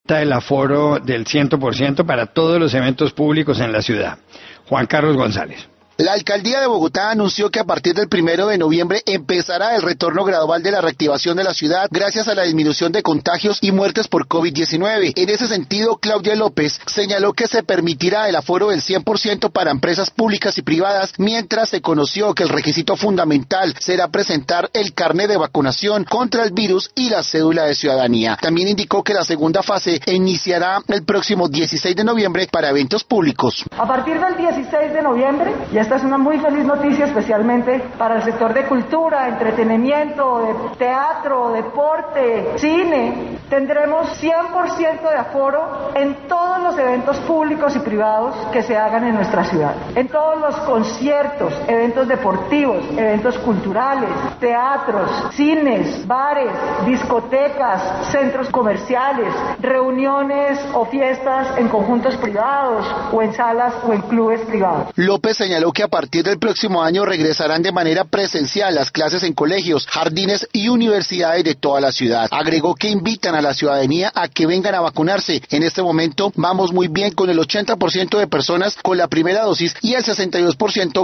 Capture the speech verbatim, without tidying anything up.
el aforo del cien por ciento para todos los eventos públicos en la ciudad. Juan Carlos González. La Alcaldía de Bogotá anunció que a partir del primero de noviembre empezará el retorno gradual de la reactivación de la ciudad gracias a la disminución de contagios y muertes por COVID diecinueve. En ese sentido, Claudia López señaló que se permitirá el aforo del cien por ciento para empresas públicas y privadas, mientras se conoció que el requisito fundamental será presentar el carnet de vacunación contra el virus y la cédula de ciudadanía. También indicó que la segunda fase iniciará el próximo dieciséis de noviembre para eventos públicos. A partir del dieciséis de noviembre, ya esta es una muy feliz noticia, especialmente para el sector de cultura, entretenimiento, de teatro, deporte, cine. Tendremos cien por ciento de aforo en todos los eventos públicos y privados que se hagan en nuestra ciudad. En todos los conciertos, eventos deportivos, eventos culturales, teatros, cines, bares, discotecas, centros comerciales, reuniones o fiestas en conjuntos privados o en salas o en clubes privados. López señaló que a partir del próximo año regresarán de manera presencial las clases en colegios, jardines y universidades de toda la ciudad. Agregó que invitan a la ciudadanía a que vengan a vacunarse. En este momento vamos muy bien con el ochenta por ciento de personas con la primera dosis y el sesenta y dos por ciento